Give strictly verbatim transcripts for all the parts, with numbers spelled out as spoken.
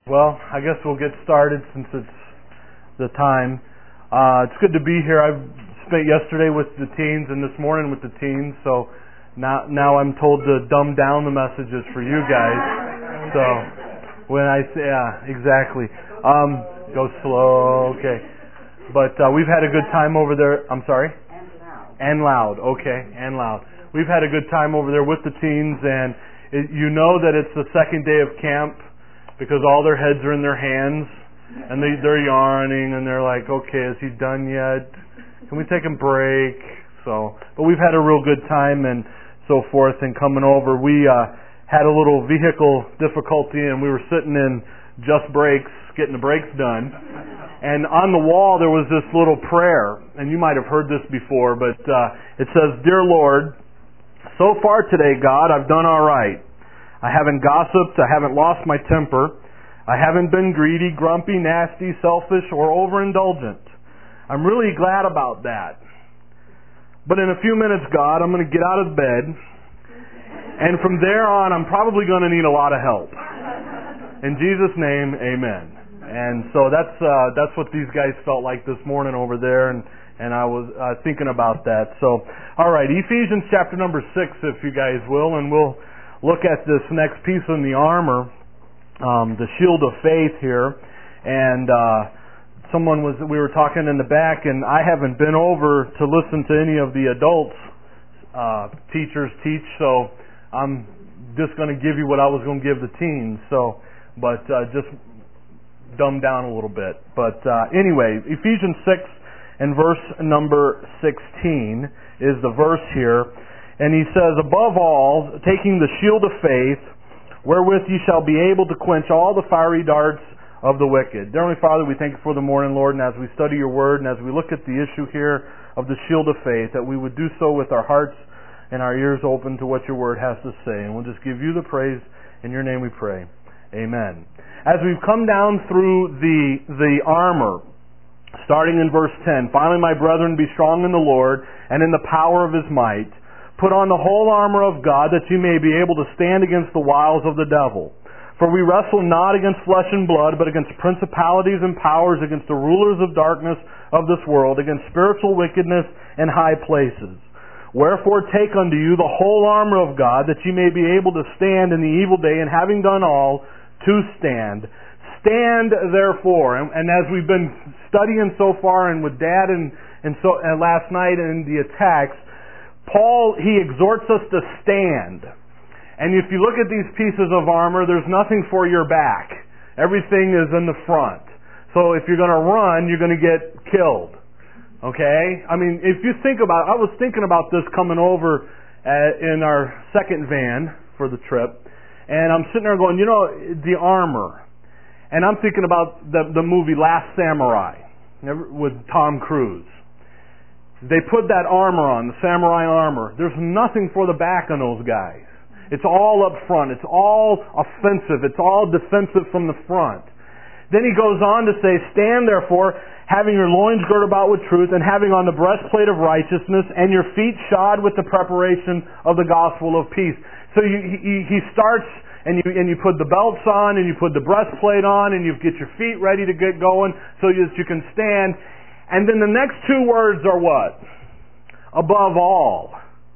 Well, I guess we'll get started since it's the time. Uh, it's good to be here. I've spent yesterday with the teens and this morning with the teens, so now now I'm told to dumb down the messages for you guys. So when I say, yeah, exactly. Um, go slow, okay. But uh, we've had a good time over there. I'm sorry? And loud. And loud, okay, and loud. We've had a good time over there with the teens, and it, you know that it's the second day of camp, because all their heads are in their hands, and they, they're yarning, and they're like, okay, is he done yet? Can we take a break? So, but we've had a real good time and so forth, and coming over. We uh, had a little vehicle difficulty, and we were sitting in Just Brakes, getting the brakes done. And on the wall there was this little prayer, and you might have heard this before, but uh, it says, Dear Lord, so far today, God, I've done all right. I haven't gossiped, I haven't lost my temper, I haven't been greedy, grumpy, nasty, selfish, or overindulgent. I'm really glad about that. But in a few minutes, God, I'm going to get out of bed, and from there on, I'm probably going to need a lot of help. In Jesus' name, amen. And so that's uh, that's what these guys felt like this morning over there, and, and I was uh, thinking about that. So, all right, Ephesians chapter number six, if you guys will, and we'll look at this next piece in the armor, um, the shield of faith here. And uh, someone was, we were talking in the back, and I haven't been over to listen to any of the adults uh, teachers teach, so I'm just going to give you what I was going to give the teens. So, but uh, just dumb down a little bit. But uh, anyway, Ephesians six and verse number sixteen is the verse here. And he says, above all, taking the shield of faith, wherewith ye shall be able to quench all the fiery darts of the wicked. Dear Heavenly Father, we thank you for the morning, Lord, and as we study your word, and as we look at the issue here of the shield of faith, that we would do so with our hearts and our ears open to what your word has to say. And we'll just give you the praise. In your name we pray. Amen. As we've come down through the, the armor, starting in verse ten, finally, my brethren, be strong in the Lord and in the power of his might. Put on the whole armor of God, that you may be able to stand against the wiles of the devil. For we wrestle not against flesh and blood, but against principalities and powers, against the rulers of darkness of this world, against spiritual wickedness in high places. Wherefore take unto you the whole armor of God, that ye may be able to stand in the evil day, and having done all, to stand. Stand therefore, and, and as we've been studying so far, and with Dad and, and so and last night in the attacks, Paul, he exhorts us to stand. And if you look at these pieces of armor, there's nothing for your back. Everything is in the front. So if you're going to run, you're going to get killed. Okay? I mean, if you think about it, I was thinking about this coming over uh, in our second van for the trip. And I'm sitting there going, you know, the armor. And I'm thinking about the, the movie Last Samurai with Tom Cruise. They put that armor on, the samurai armor. There's nothing for the back on those guys. It's all up front. It's all offensive. It's all defensive from the front. Then he goes on to say, stand therefore, having your loins girt about with truth, and having on the breastplate of righteousness, and your feet shod with the preparation of the gospel of peace. So you, he, he starts, and you, and you put the belts on, and you put the breastplate on, and you get your feet ready to get going so that you can stand. And then the next two words are what? Above all.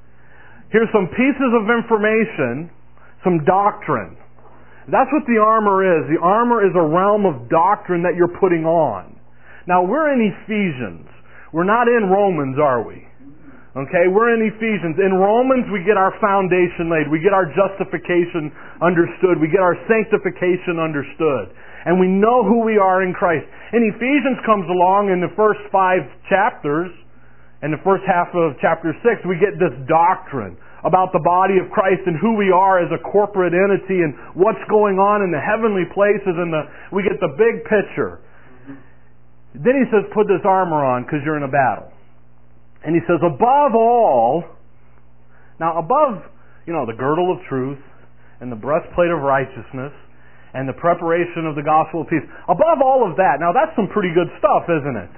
Here's some pieces of information, some doctrine. That's what the armor is. The armor is a realm of doctrine that you're putting on. Now, we're in Ephesians. We're not in Romans, are we? Okay, we're in Ephesians. In Romans, we get our foundation laid. We get our justification understood. We get our sanctification understood. And we know who we are in Christ. And Ephesians comes along in the first five chapters, and the first half of chapter six, we get this doctrine about the body of Christ and who we are as a corporate entity and what's going on in the heavenly places, and the we get the big picture. Then he says, put this armor on because you're in a battle. And he says, above all, now above, you know, the girdle of truth and the breastplate of righteousness and the preparation of the gospel of peace. Above all of that, now that's some pretty good stuff, isn't it?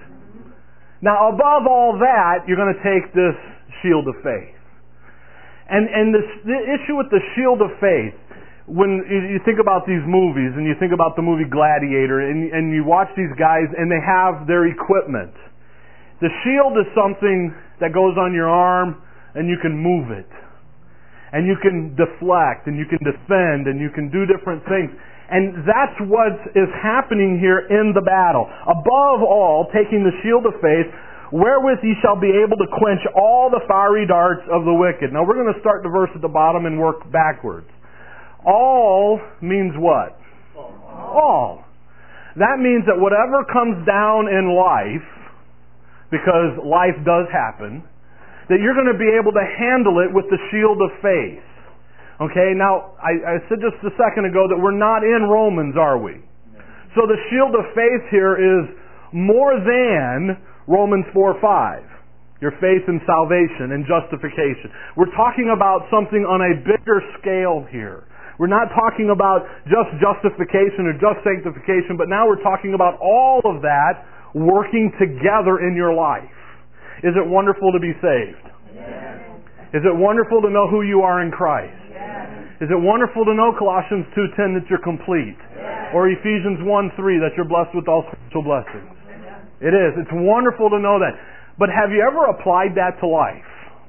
Now above all that, you're going to take this shield of faith. And and this, the issue with the shield of faith, when you think about these movies, and you think about the movie Gladiator, and, and you watch these guys, and they have their equipment. The shield is something that goes on your arm, and you can move it. And you can deflect, and you can defend, and you can do different things. And that's what is happening here in the battle. Above all, taking the shield of faith, wherewith ye shall be able to quench all the fiery darts of the wicked. Now we're going to start the verse at the bottom and work backwards. All means what? All. That means that whatever comes down in life, because life does happen, that you're going to be able to handle it with the shield of faith. Okay, now I, I said just a second ago that we're not in Romans, are we? So the shield of faith here is more than Romans four five, your faith in salvation and justification. We're talking about something on a bigger scale here. We're not talking about just justification or just sanctification, but now we're talking about all of that working together in your life. Is it wonderful to be saved? Yes. Is it wonderful to know who you are in Christ? Yes. Is it wonderful to know Colossians two ten that you're complete? Yes. Or Ephesians one three that you're blessed with all spiritual blessings? It is. It's wonderful to know that. But have you ever applied that to life?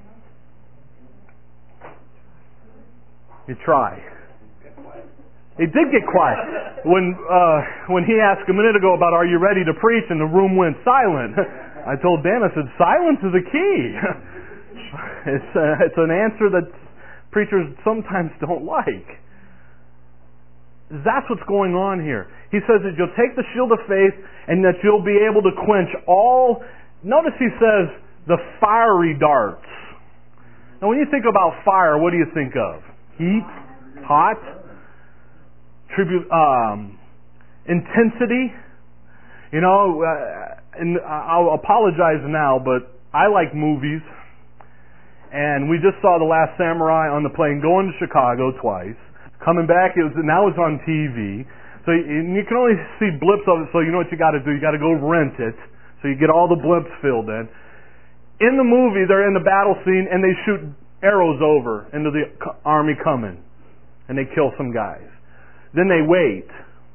You try. It did get quiet when uh, when he asked a minute ago about are you ready to preach, and the room went silent. I told Dan, I said, silence is a key. it's uh, it's an answer that preachers sometimes don't like. That's what's going on here. He says that you'll take the shield of faith and that you'll be able to quench all, notice he says, the fiery darts. Now when you think about fire, what do you think of? Heat? Hot? Tribu- um, intensity? You know, uh, and I'll apologize now, but I like movies. And we just saw The Last Samurai on the plane going to Chicago twice. Coming back, it was now it's on T V. So you, you can only see blips of it, so you know what you got to do. You got to go rent it, so you get all the blips filled in. In the movie, they're in the battle scene, and they shoot arrows over into the army coming. And they kill some guys. Then they wait.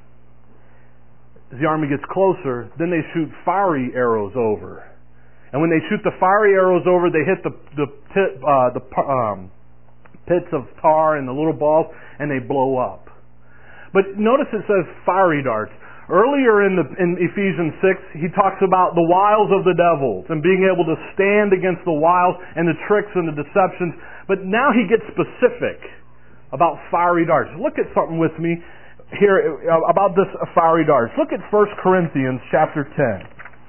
As the army gets closer, then they shoot fiery arrows over. And when they shoot the fiery arrows over, they hit the the pit, uh, the um, pits of tar and the little balls, and they blow up. But notice it says fiery darts. Earlier in the in Ephesians six, he talks about the wiles of the devils and being able to stand against the wiles and the tricks and the deceptions. But now he gets specific about fiery darts. Look at something with me here about this fiery darts. Look at First Corinthians chapter ten.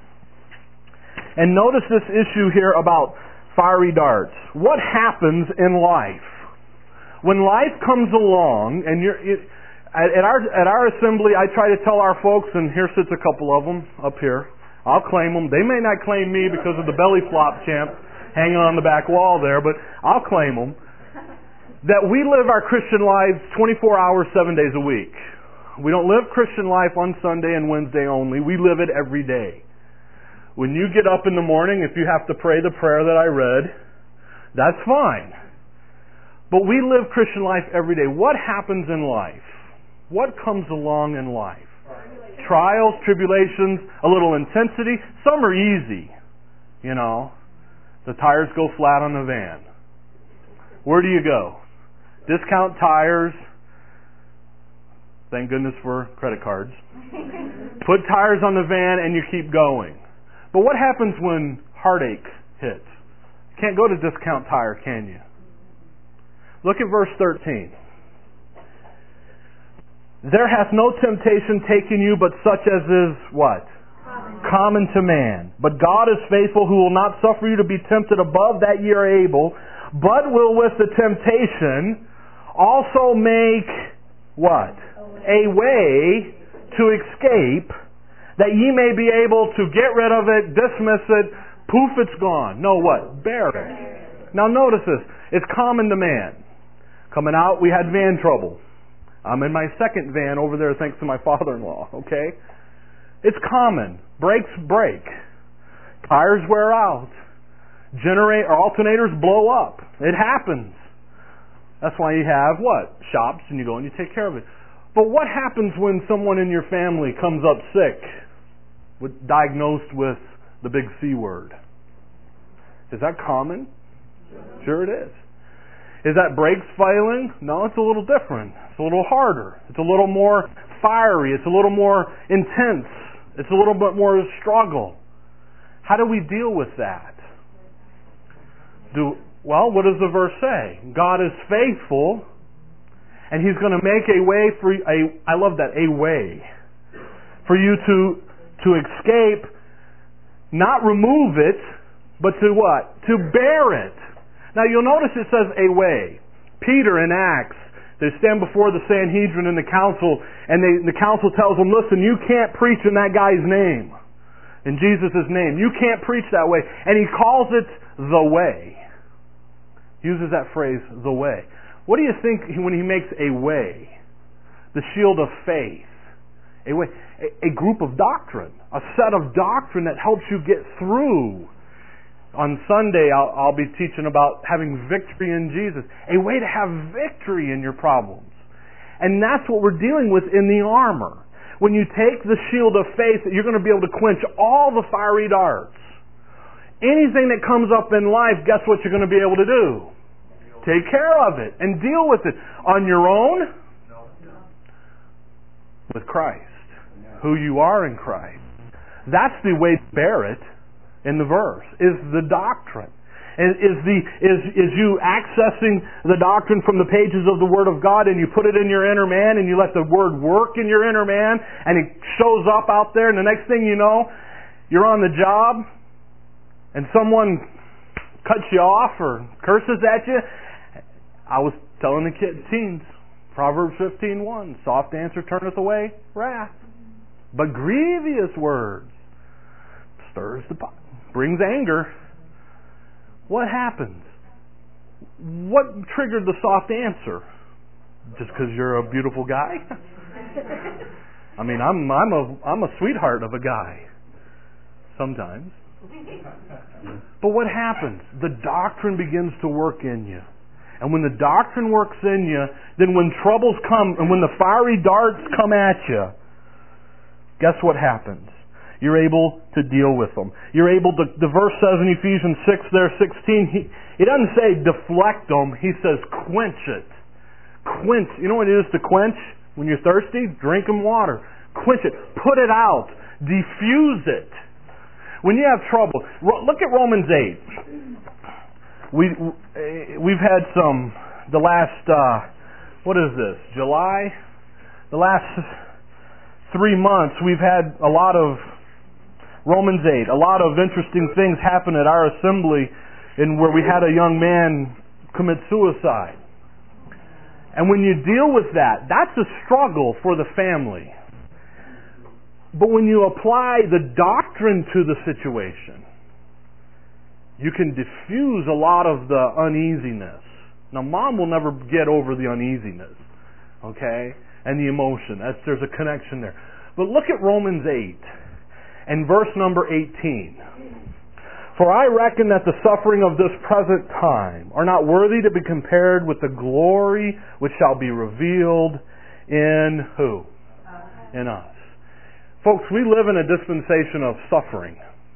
And notice this issue here about fiery darts. What happens in life? When life comes along, and you're it, at our at our assembly, I try to tell our folks, and here sits a couple of them up here. I'll claim them. They may not claim me because of the belly flop champ hanging on the back wall there, but I'll claim them. That we live our Christian lives twenty-four hours, seven days a week. We don't live Christian life on Sunday and Wednesday only. We live it every day. When you get up in the morning, if you have to pray the prayer that I read, that's fine. But we live Christian life every day. What happens in life? What comes along in life? Trials, tribulations, a little intensity. Some are easy. You know, the tires go flat on the van. Where do you go? Discount tires. Thank goodness for credit cards. Put tires on the van and you keep going. But what happens when heartache hits? You can't go to Discount Tire, can you? Look at verse thirteen. There hath no temptation taken you but such as is what? Common. Common to man. But God is faithful, who will not suffer you to be tempted above that ye are able, but will with the temptation also make what? A way to escape, that ye may be able to get rid of it, dismiss it, poof, it's gone. No, what? Bear it. Now notice this. It's common to man. Coming out, we had van trouble. I'm in my second van over there thanks to my father-in-law, okay? It's common. Brakes break. Tires wear out. Generate, or alternators blow up. It happens. That's why you have what? Shops, and you go and you take care of it. But what happens when someone in your family comes up sick, with, diagnosed with the big C word? Is that common? Sure it is. Is that brakes failing? No, it's a little different. It's a little harder. It's a little more fiery. It's a little more intense. It's a little bit more struggle. How do we deal with that? Do well, what does the verse say? God is faithful, and He's going to make a way for you, a I love that, a way for you to to escape, not remove it, but to what? To bear it. Now you'll notice it says a way. Peter in Acts, they stand before the Sanhedrin and the council, and they, the council tells them, listen, you can't preach in that guy's name, in Jesus' name. You can't preach that way. And he calls it the way. Uses that phrase, the way. What do you think when he makes a way? The shield of faith. A way. A, a group of doctrine. A set of doctrine that helps you get through. On Sunday, I'll, I'll be teaching about having victory in Jesus. A way to have victory in your problems. And that's what we're dealing with in the armor. When you take the shield of faith, you're going to be able to quench all the fiery darts. Anything that comes up in life, guess what you're going to be able to do? Take care of it and deal with it. On your own? With Christ. Who you are in Christ. That's the way to bear it. In the verse, is the doctrine. Is, is, the, is, is you accessing the doctrine from the pages of the Word of God, and you put it in your inner man, and you let the Word work in your inner man, and it shows up out there, and the next thing you know, you're on the job, and someone cuts you off or curses at you. I was telling the kids, teens, Proverbs fifteen one, soft answer turneth away wrath, but grievous words stirs the pot. Brings anger. What happens? What triggered the soft answer? Just because you're a beautiful guy? I mean, I'm I'm a I'm a sweetheart of a guy. Sometimes. But what happens? The doctrine begins to work in you. And when the doctrine works in you, then when troubles come and when the fiery darts come at you, guess what happens? You're able to deal with them. You're able to, the verse says in Ephesians six there, sixteen, he, he doesn't say deflect them, he says quench it. Quench. You know what it is to quench? When you're thirsty, drink them water. Quench it. Put it out. Diffuse it. When you have trouble, look at Romans eight. We, we've had some, the last, uh, what is this, July? The last three months, we've had a lot of Romans eight, a lot of interesting things happen at our assembly in where we had a young man commit suicide. And when you deal with that, that's a struggle for the family. But when you apply the doctrine to the situation, you can diffuse a lot of the uneasiness. Now, mom will never get over the uneasiness, okay, and the emotion. That's, there's a connection there. But look at Romans eight. And verse number eighteen. For I reckon that the suffering of this present time are not worthy to be compared with the glory which shall be revealed in who? In us. Folks, we live in a dispensation of suffering.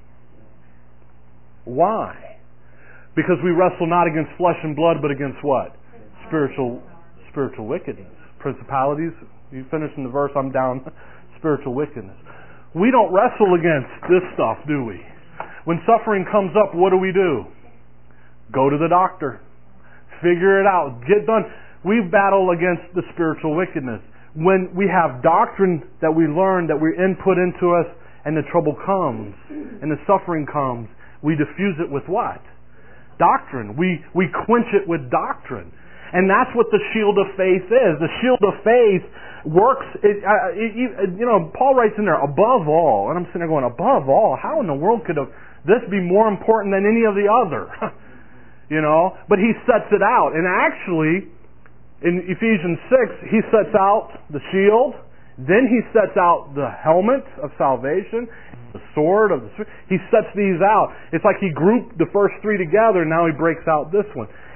Why? Because we wrestle not against flesh and blood, but against what? Spiritual, spiritual wickedness. Principalities. You finish in the verse, I'm down. Spiritual wickedness. We don't wrestle against this stuff, do we? When suffering comes up, what do we do? Go to the doctor. Figure it out. Get done. We battle against the spiritual wickedness. When we have doctrine that we learn, that we input into us, and the trouble comes, and the suffering comes, we diffuse it with what? Doctrine. We, we quench it with doctrine. And that's what the shield of faith is. The shield of faith works, it, uh, it, you know, Paul writes in there, above all, and I'm sitting there going, above all, how in the world could have, this be more important than any of the other? You know, but he sets it out. And actually, in Ephesians six, he sets out the shield, then he sets out the helmet of salvation, the sword of the sword. He sets these out. It's like he grouped the first three together, and now he breaks out this one.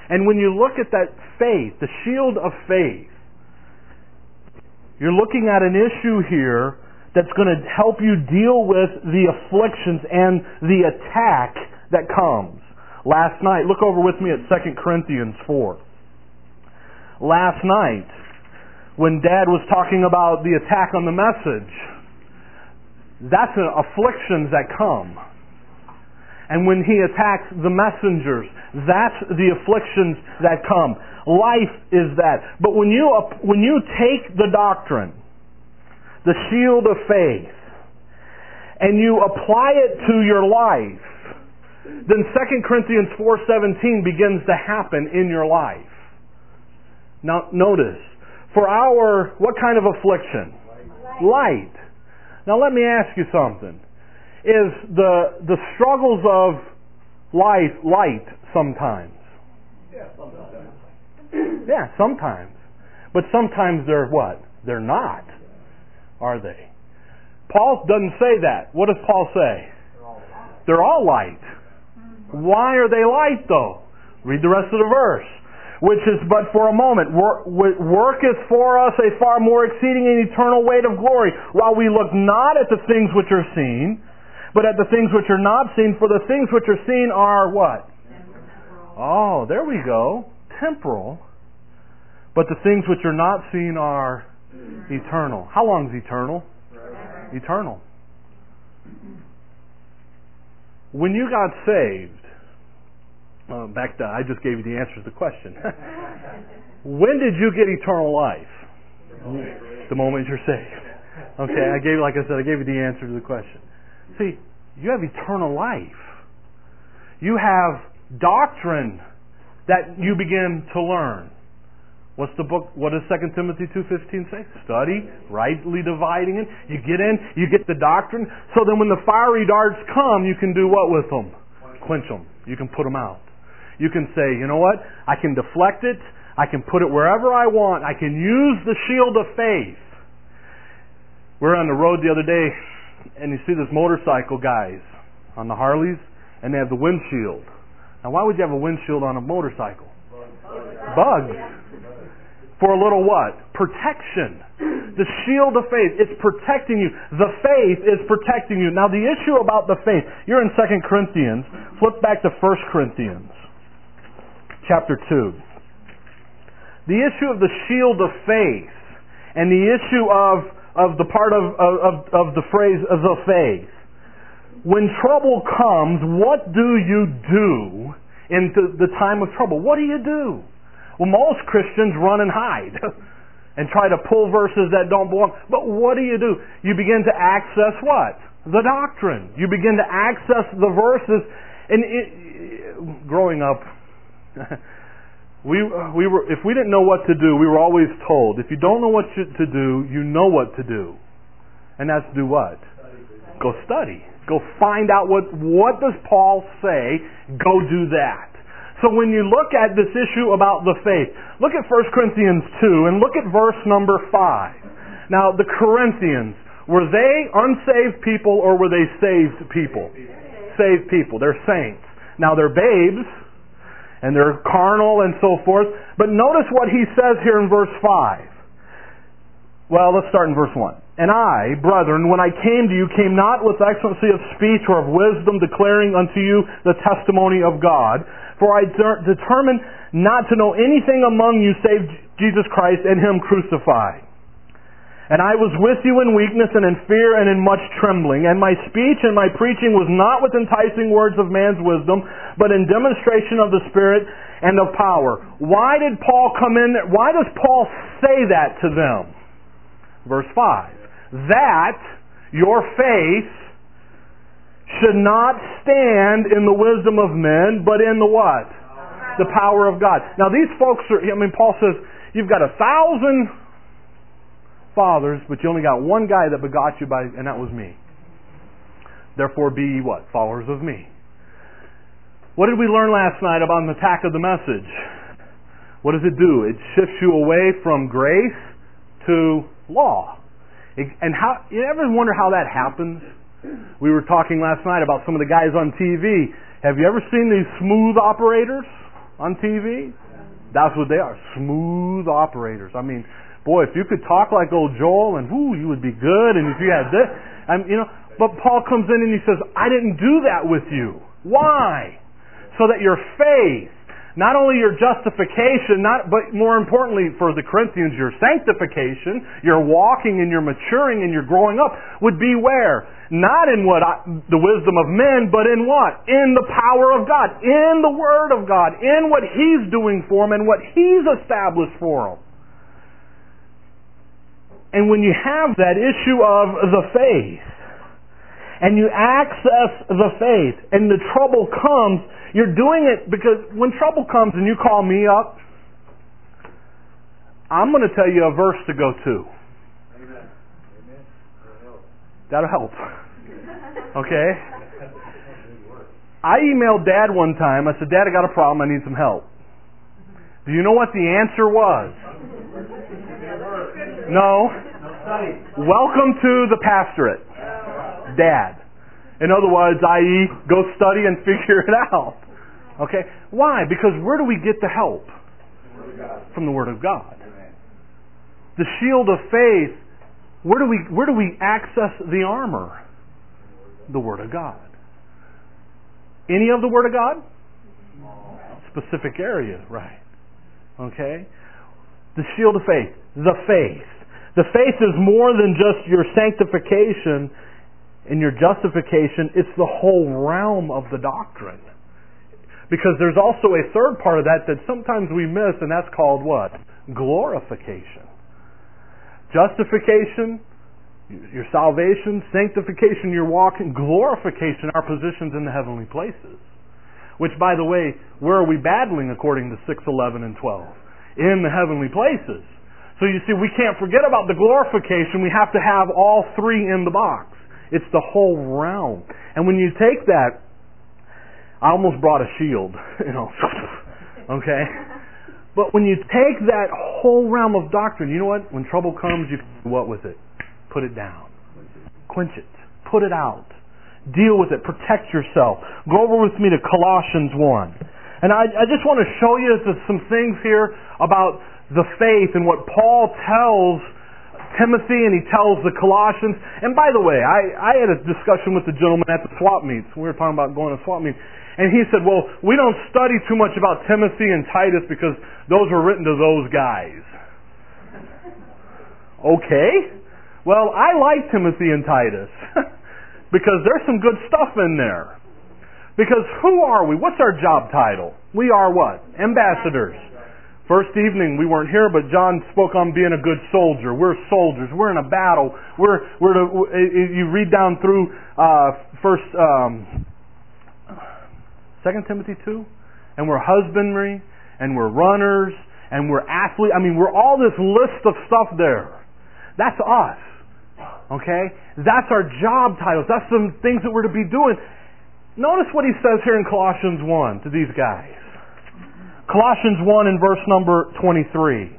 And when you look at that faith, the shield of faith, you're looking at an issue here that's going to help you deal with the afflictions and the attack that comes. Last night, look over with me at Second Corinthians four. Last night, when Dad was talking about the attack on the message, that's an afflictions that come. And when he attacks the messengers, that's the afflictions that come. Life is that. But when you when you take the doctrine, the shield of faith, and you apply it to your life, then Second Corinthians four seventeen begins to happen in your life. Now notice, for our, what kind of affliction? Light. Light. Now let me ask you something. Is the the struggles of life light sometimes? Yeah, sometimes. Yeah, sometimes. But sometimes they're what? They're not, are they? Paul doesn't say that. What does Paul say? They're all light. Why are they light though? Read the rest of the verse. Which is but for a moment. Work, work is for us a far more exceeding and eternal weight of glory, while we look not at the things which are seen, but at the things which are not seen. For the things which are seen are what? Oh, there we go. Temporal. But the things which are not seen are eternal. How long is eternal? Forever. Eternal. When you got saved, uh, back to, I just gave you the answer to the question. When did you get eternal life? The moment you're saved. Okay, I gave, like I said, I gave you the answer to the question. See, you have eternal life. You have doctrine that you begin to learn. What's the book? What does Second Timothy two fifteen say? Study, rightly dividing it. You get in, you get the doctrine. So then when the fiery darts come, you can do what with them? Quench them. You can put them out. You can say, you know what? I can deflect it. I can put it wherever I want. I can use the shield of faith. We were on the road the other day, and you see this motorcycle guys on the Harleys, and they have the windshield. Now why would you have a windshield on a motorcycle? Bugs. For a little what? Protection. The shield of faith, it's protecting you. The faith is protecting you. Now the issue about the faith, you're in Second Corinthians. Flip back to First Corinthians chapter two. The issue of the shield of faith and the issue of, of the part of, of, of the phrase of the faith. When trouble comes, what do you do in the time of trouble? What do you do? Well, most Christians run and hide and try to pull verses that don't belong. But what do you do? You begin to access what? The doctrine. You begin to access the verses. And it, growing up, we we were if we didn't know what to do, we were always told, if you don't know what to do, you know what to do. And that's do what? Go study. Go find out what what does Paul say. Go do that. So when you look at this issue about the faith, look at First Corinthians two and look at verse number five. Now the Corinthians, were they unsaved people or were they saved people? Saved people. They're saints. Now they're babes and they're carnal and so forth. But notice what he says here in verse five. Well, let's start in verse one. And I, brethren, when I came to you, came not with excellency of speech or of wisdom, declaring unto you the testimony of God. For I de- determined not to know anything among you save Jesus Christ and Him crucified. And I was with you in weakness and in fear and in much trembling. And my speech and my preaching was not with enticing words of man's wisdom, but in demonstration of the Spirit and of power. Why did Paul come in there? Why does Paul say that to them? Verse five. That your faith should not stand in the wisdom of men, but in the what? The power of God. Now these folks are, I mean, Paul says, you've got a thousand fathers, but you only got one guy that begot you by, and that was me. Therefore be what? Followers of me. What did we learn last night about an attack of the message? What does it do? It shifts you away from grace to law. And how, you ever wonder how that happens? We were talking last night about some of the guys on T V. Have you ever seen these smooth operators on T V? That's what they are. Smooth operators. I mean, boy, if you could talk like old Joel, and whoo, you would be good. And if you had this, and you know. But Paul comes in and he says, I didn't do that with you. Why? So that your faith, not only your justification, not but more importantly for the Corinthians, your sanctification, your walking and your maturing and your growing up would be where? Not in what I, the wisdom of men, but in what? In the power of God, in the Word of God, in what He's doing for them and what He's established for them. And when you have that issue of the faith, and you access the faith, and the trouble comes, you're doing it because when trouble comes and you call me up, I'm going to tell you a verse to go to. Amen. That'll help. Okay? I emailed Dad one time. I said, Dad, I got a problem. I need some help. Do you know what the answer was? No. Welcome to the pastorate. Dad. In other words, that is, go study and figure it out. Okay? Why? Because where do we get the help? From the Word of God. The shield of faith, where do we where do we access the armor? The Word of God. Any of the Word of God? Specific area, right. Okay? The shield of faith. The faith. The faith is more than just your sanctification in your justification. It's the whole realm of the doctrine. Because there's also a third part of that that sometimes we miss, and that's called what? Glorification. Justification, your salvation, sanctification, your walking, glorification, our positions in the heavenly places. Which, by the way, where are we battling according to six, eleven, and twelve? In the heavenly places. So you see, we can't forget about the glorification. We have to have all three in the box. It's the whole realm. And when you take that, I almost brought a shield, you know, okay? But when you take that whole realm of doctrine, you know what? When trouble comes, you can do what with it? Put it down. Quench it. Put it out. Deal with it. Protect yourself. Go over with me to Colossians one. And I, I just want to show you some things here about the faith and what Paul tells Timothy and he tells the Colossians. And by the way, I, I had a discussion with the gentleman at the swap meets. We were talking about going to swap meets. And he said, well, we don't study too much about Timothy and Titus because those were written to those guys. Okay. Well, I like Timothy and Titus because there's some good stuff in there. Because who are we? What's our job title? We are what? Ambassadors. First evening we weren't here, but John spoke on being a good soldier. We're soldiers. We're in a battle. We're we're to, you read down through uh, first um, Second Timothy two, and we're husbandry, and we're runners, and we're athletes. I mean, we're all this list of stuff there. That's us. Okay, that's our job titles. That's some things that we're to be doing. Notice what he says here in Colossians one to these guys. Colossians one in verse number twenty-three.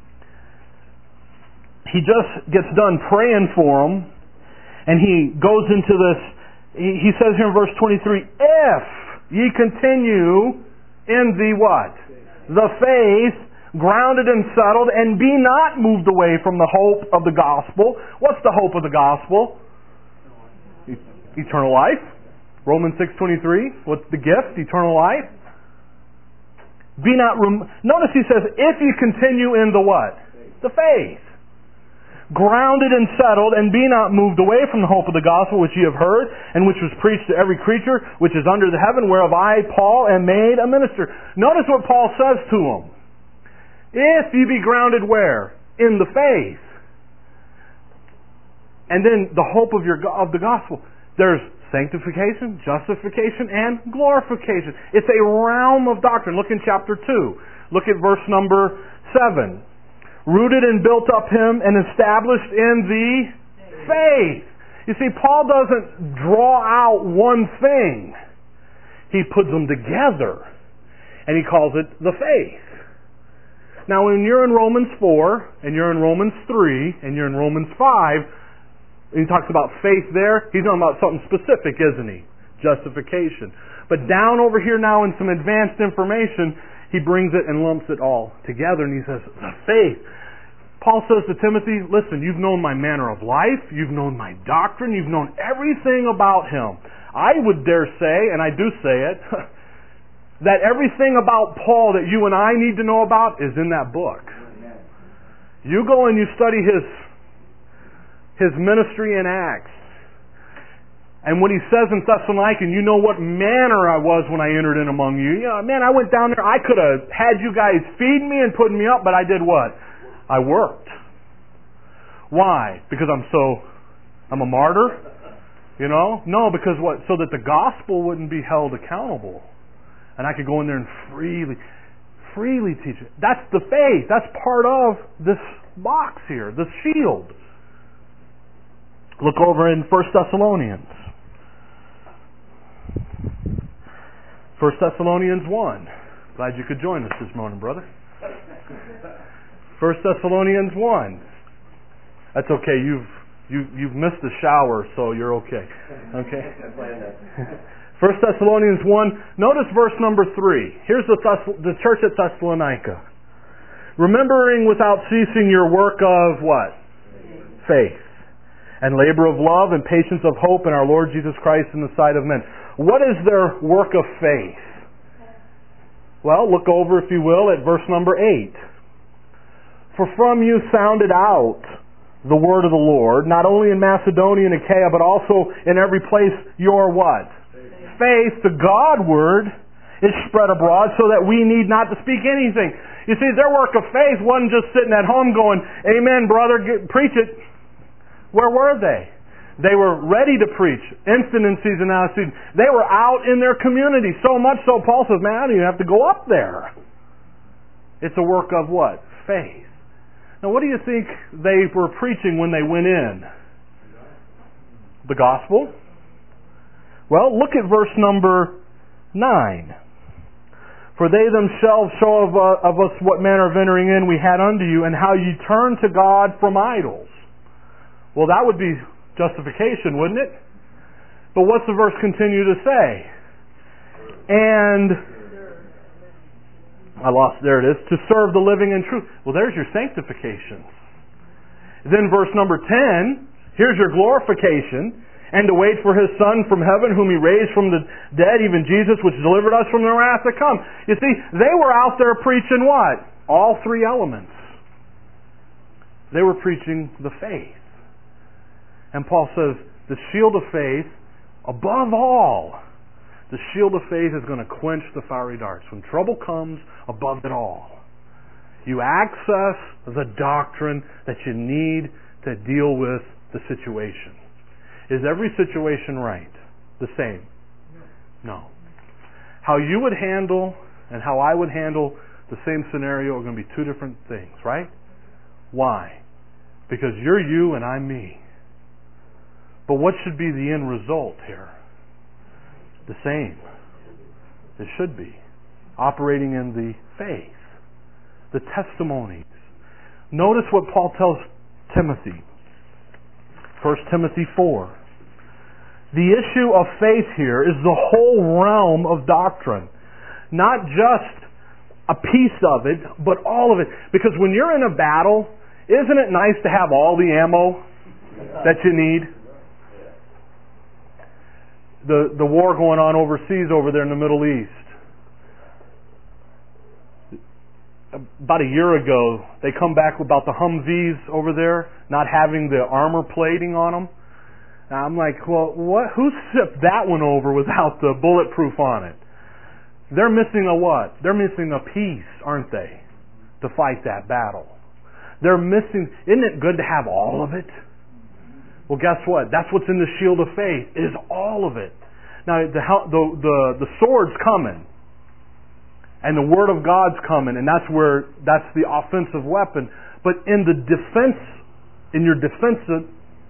He just gets done praying for them, and he goes into this, he says here in verse twenty-three, if ye continue in the what? The faith, grounded and settled, and be not moved away from the hope of the gospel. What's the hope of the gospel? Eternal life. Romans six twenty-three. What's the gift? Eternal life. Be not rem- Notice he says, if you continue in the what? The faith. Grounded and settled, and be not moved away from the hope of the gospel which ye have heard, and which was preached to every creature which is under the heaven, whereof I, Paul, am made a minister. Notice what Paul says to them. If ye be grounded where? In the faith. And then the hope of your of the gospel. There's sanctification, justification, and glorification. It's a realm of doctrine. Look in chapter two. Look at verse number seven. Rooted and built up him and established in the faith. You see, Paul doesn't draw out one thing. He puts them together. And he calls it the faith. Now when you're in Romans four, and you're in Romans three, and you're in Romans five, he talks about faith there. He's talking about something specific, isn't he? Justification. But down over here now in some advanced information, he brings it and lumps it all together, and he says, the faith. Paul says to Timothy, listen, you've known my manner of life, you've known my doctrine, you've known everything about him. I would dare say, and I do say it, that everything about Paul that you and I need to know about is in that book. You go and you study his his ministry in Acts. And when he says in Thessalonica, you know what manner I was when I entered in among you. You know, man, I went down there, I could have had you guys feed me and put me up, but I did what? I worked. Why? Because I'm so, I'm a martyr? You know? No, because what? So that the gospel wouldn't be held accountable. And I could go in there and freely, freely teach it. That's the faith. That's part of this box here, this shield. Look over in First Thessalonians. First Thessalonians one. Glad you could join us this morning, brother. First Thessalonians one. That's okay. You've you you've missed the shower, so you're okay. Okay. First Thessalonians one. Notice verse number three. Here's the Thess- the church at Thessalonica. Remembering without ceasing your work of what? Faith. And labor of love and patience of hope in our Lord Jesus Christ in the sight of men. What is their work of faith? Well, look over, if you will, at verse number eight. For from you sounded out the word of the Lord, not only in Macedonia and Achaia, but also in every place your what? Faith. Faith, the God word, is spread abroad so that we need not to speak anything. You see, their work of faith wasn't just sitting at home going, amen, brother, get, preach it. Where were they? They were ready to preach. Instant in season, out of season. They were out in their community. So much so, Paul says, man, I don't even have to go up there. It's a work of what? Faith. Now, what do you think they were preaching when they went in? The gospel? Well, look at verse number nine. For they themselves show of, uh, of us what manner of entering in we had unto you, and how ye turned to God from idols. Well, that would be justification, wouldn't it? But what's the verse continue to say? And I lost, there it is, to serve the living and true. Well, there's your sanctification. Then verse number ten, here's your glorification. And to wait for His Son from heaven, whom He raised from the dead, even Jesus, which delivered us from the wrath to come. You see, they were out there preaching what? All three elements. They were preaching the faith. And Paul says, the shield of faith, above all, the shield of faith is going to quench the fiery darts. When trouble comes, above it all, you access the doctrine that you need to deal with the situation. Is every situation right? The same? No. How you would handle and how I would handle the same scenario are going to be two different things, right? Why? Because you're you and I'm me. But what should be the end result here? The same. It should be. Operating in the faith. The testimonies. Notice what Paul tells Timothy. First Timothy four. The issue of faith here is the whole realm of doctrine. Not just a piece of it, but all of it. Because when you're in a battle, isn't it nice to have all the ammo that you need? The, the war going on overseas over there in the Middle East. About a year ago, they come back about the Humvees over there not having the armor plating on them. And I'm like, well, what? Who shipped that one over without the bulletproof on it? They're missing a what? They're missing a piece, aren't they, to fight that battle? They're missing. Isn't it good to have all of it? Well, guess what? That's what's in the shield of faith, is all of it. Now, the the the, the sword's coming. And the Word of God's coming, and that's where, that's the offensive weapon. But in the defense, in your defensive,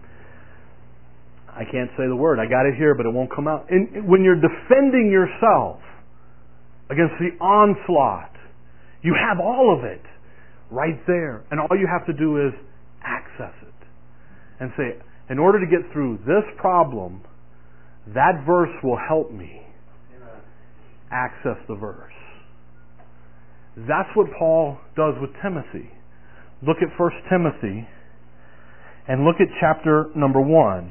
I can't say the word, I got it here, but it won't come out. In, when you're defending yourself against the onslaught, you have all of it right there. And all you have to do is access it. And say, in order to get through this problem, that verse will help me. Access the verse. That's what Paul does with Timothy. Look at First Timothy and look at chapter number one,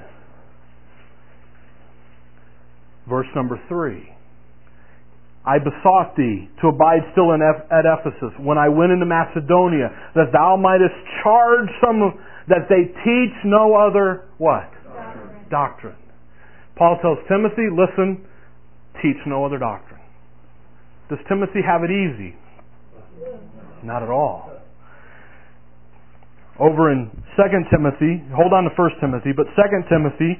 verse number three. I besought thee to abide still in Eph- at Ephesus when I went into Macedonia, that thou mightest charge some of, that they teach no other what? Doctrine. Doctrine. Paul tells Timothy, listen, teach no other doctrine. Does Timothy have it easy? Not at all. Over in Second Timothy, hold on to First Timothy, but Second Timothy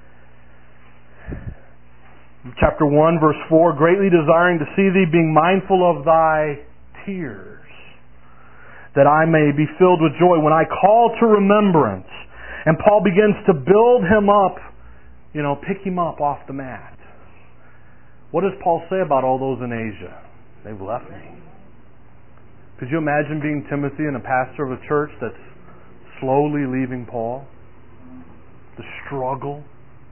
chapter one, verse four, greatly desiring to see thee, being mindful of thy tears, that I may be filled with joy when I call to remembrance. And Paul begins to build him up, you know, pick him up off the mat. What does Paul say about all those in Asia? They've left me. Could you imagine being Timothy and a pastor of a church that's slowly leaving Paul? The struggle.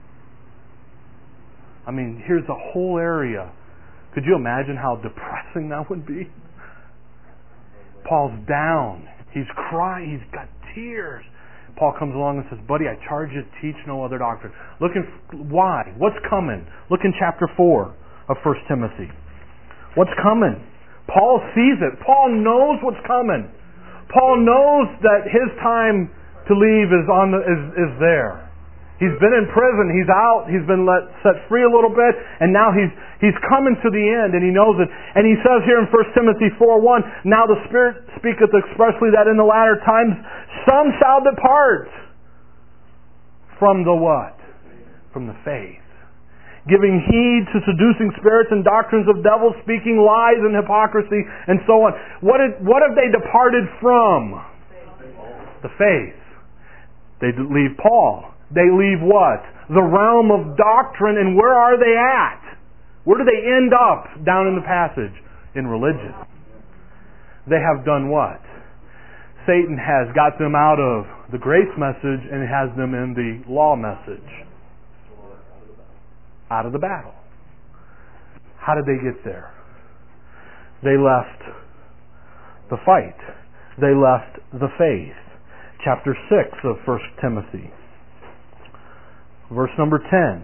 I mean, here's a whole area. Could you imagine how depressing that would be? Paul's down. He's crying. He's got tears. Paul comes along and says, buddy, I charge you to teach no other doctrine. Look in, why? What's coming? Look in chapter four of First Timothy. What's coming? Paul sees it. Paul knows what's coming. Paul knows that his time to leave is on the, is, is there. He's been in prison. He's out. He's been let set free a little bit, and now he's he's coming to the end, and he knows it. And he says here in First Timothy four one, now the Spirit speaketh expressly that in the latter times some shall depart from the what? From the faith, giving heed to seducing spirits and doctrines of devils, speaking lies and hypocrisy, and so on. What did, what have they departed from? The faith. They leave Paul. They leave what? The realm of doctrine, and where are they at? Where do they end up down in the passage? In religion. They have done what? Satan has got them out of the grace message and has them in the law message. Out of the battle. How did they get there? They left the fight. They left the faith. Chapter six of First Timothy. Verse number ten.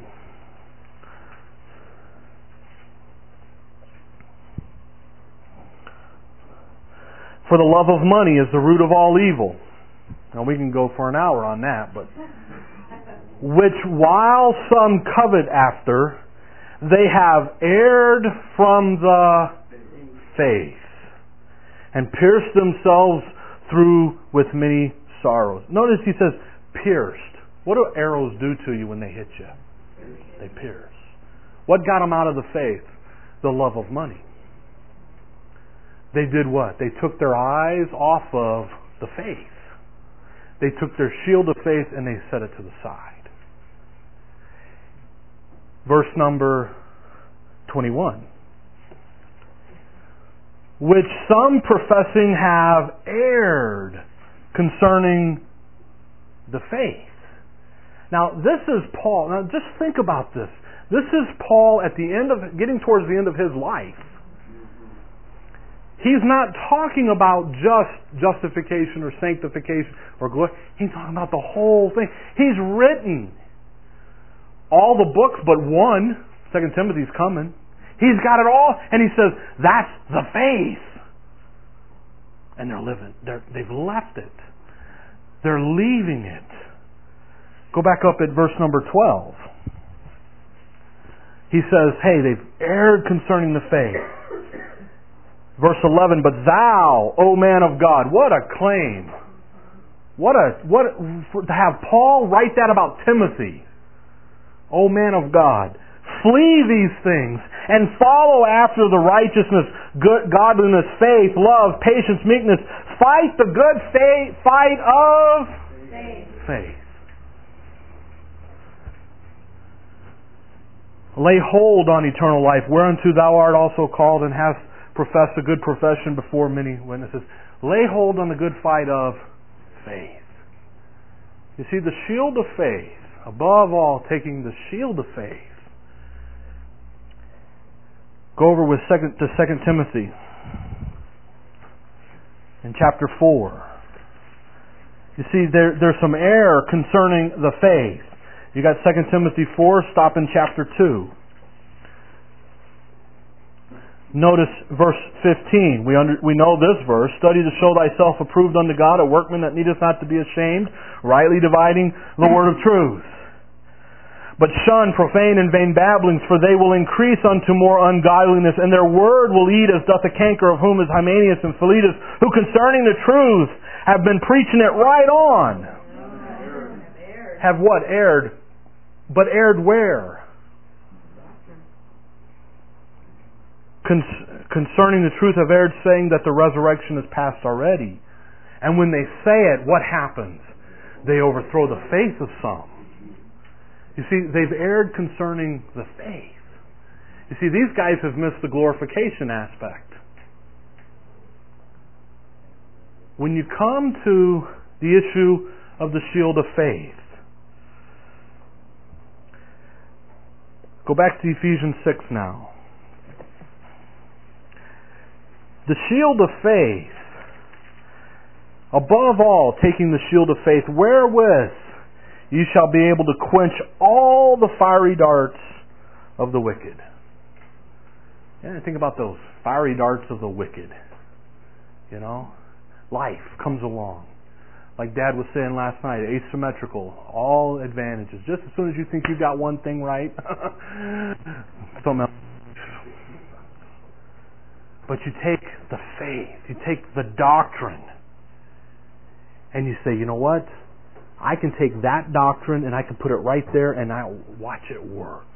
For the love of money is the root of all evil. Now we can go for an hour on that, but which while some covet after, they have erred from the faith, and pierced themselves through with many sorrows. Notice he says, pierced. What do arrows do to you when they hit you? They pierce. What got them out of the faith? The love of money. They did what? They took their eyes off of the faith. They took their shield of faith and they set it to the side. Verse number twenty-one. Which some professing have erred concerning the faith. Now, this is Paul. Now, just think about this. This is Paul at the end of, getting towards the end of his life. He's not talking about just justification or sanctification or glory. He's talking about the whole thing. He's written all the books but one. Second Timothy's coming. He's got it all, and he says, that's the faith. And they're living. They're, they've left it. They're leaving it. Go back up at verse number twelve. He says, hey, they've erred concerning the faith. Verse eleven, but thou, O man of God, what a claim. What a, what, for, to have Paul write that about Timothy. O man of God, flee these things and follow after the righteousness, good, godliness, faith, love, patience, meekness. Fight the good faith, fight of faith. faith. Lay hold on eternal life, whereunto thou art also called, and hast professed a good profession before many witnesses. Lay hold on the good fight of faith. You see, the shield of faith, above all, taking the shield of faith. Go over with second to Second Timothy. in chapter four. You see, there, there's some error concerning the faith. You got Second Timothy four, stop in chapter two. Notice verse fifteen. We under, we know this verse. Study to show thyself approved unto God, a workman that needeth not to be ashamed, rightly dividing the word of truth. But shun profane and vain babblings, for they will increase unto more ungodliness, and their word will eat as doth a canker, of whom is Hymenaeus and Philetus, who concerning the truth have been preaching it right on. Have what? Erred. But erred where? Con- concerning the truth have erred, saying that the resurrection is past already. And when they say it, what happens? They overthrow the faith of some. You see, they've erred concerning the faith. You see, these guys have missed the glorification aspect. When you come to the issue of the shield of faith, go back to Ephesians six now. The shield of faith, above all, taking the shield of faith, wherewith you shall be able to quench all the fiery darts of the wicked. Yeah, think about those fiery darts of the wicked. You know, life comes along. Like Dad was saying last night, asymmetrical, all advantages. Just as soon as you think you got one thing right, something else. But you take the faith, you take the doctrine, and you say, you know what? I can take that doctrine and I can put it right there and I'll watch it work.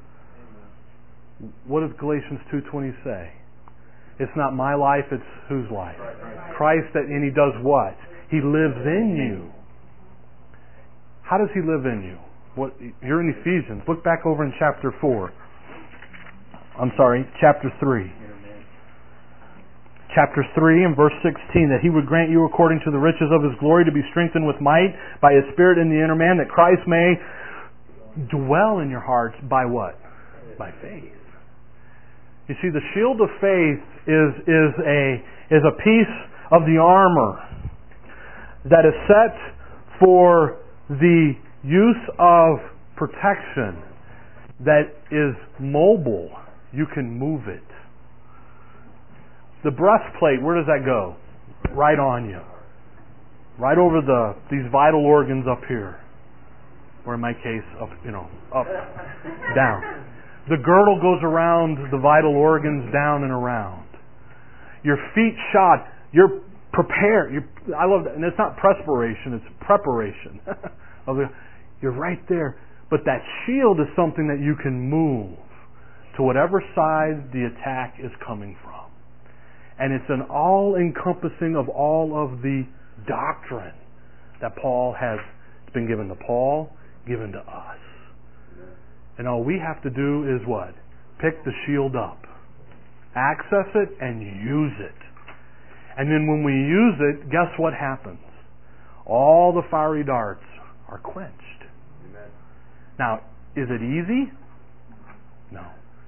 What does Galatians two twenty say? It's not my life, it's whose life? Christ, that, and He does what? He lives in you. How does He live in you? What, you're in Ephesians. Look back over in chapter four. I'm sorry, chapter three. Chapter three and verse sixteen, that He would grant you according to the riches of His glory to be strengthened with might by His Spirit in the inner man, that Christ may dwell in your hearts by what? By faith. You see, the shield of faith is, is, a, is a piece of the armor that is set for the use of protection that is mobile. You can move it. The breastplate, where does that go? Right on you. Right over the these vital organs up here. Or in my case, up, you know, up, down. The girdle goes around the vital organs, down and around. Your feet shod. You're prepared. You're, I love that. And it's not perspiration, it's preparation. You're right there. But that shield is something that you can move to whatever side the attack is coming from. And it's an all-encompassing of all of the doctrine that Paul has been given to Paul, given to us. And all we have to do is what? Pick the shield up. Access it and use it. And then when we use it, guess what happens? All the fiery darts are quenched. Amen. Now, is it easy? No.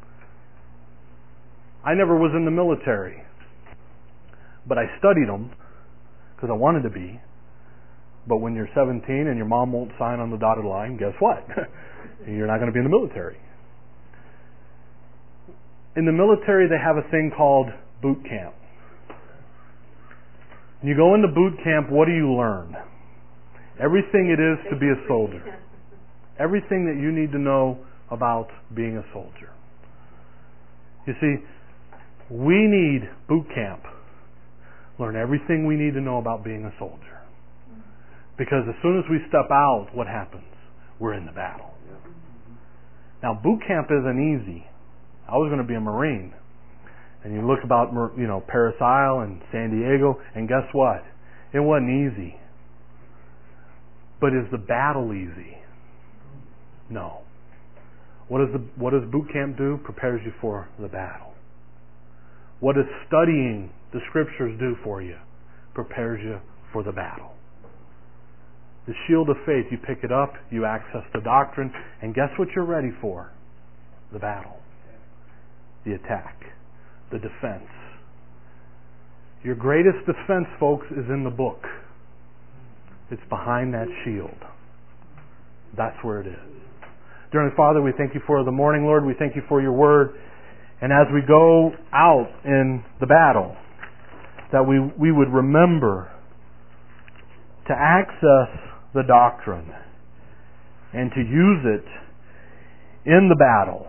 I never was in the military. But I studied them because I wanted to be. But when you're seventeen and your mom won't sign on the dotted line, guess what? You're not going to be in the military. In the military, they have a thing called boot camp. When you go into boot camp, what do you learn? Everything it is to be a soldier. Everything that you need to know about being a soldier. You see, we need boot camp. Learn everything we need to know about being a soldier. Because as soon as we step out, what happens? We're in the battle. Now, boot camp isn't easy. I was going to be a Marine. And you look about, you know, Paris Isle and San Diego, and guess what? It wasn't easy. But is the battle easy? No. What does the what does boot camp do? Prepares you for the battle. What does studying the Scriptures do for you? Prepares you for the battle. The shield of faith, you pick it up, you access the doctrine, and guess what you're ready for? The battle. The attack. The defense. Your greatest defense, folks, is in the book. It's behind that shield. That's where it is. Dear Heavenly Father, we thank you for the morning, Lord. We thank you for your word. And as we go out in the battle, that we, we would remember to access the doctrine and to use it in the battle.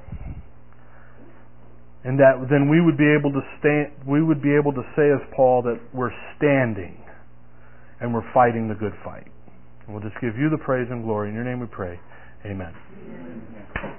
And that then we would be able to stand, we would be able to say as Paul that we're standing and we're fighting the good fight. And we'll just give you the praise and glory. In your name we pray. Amen. Amen.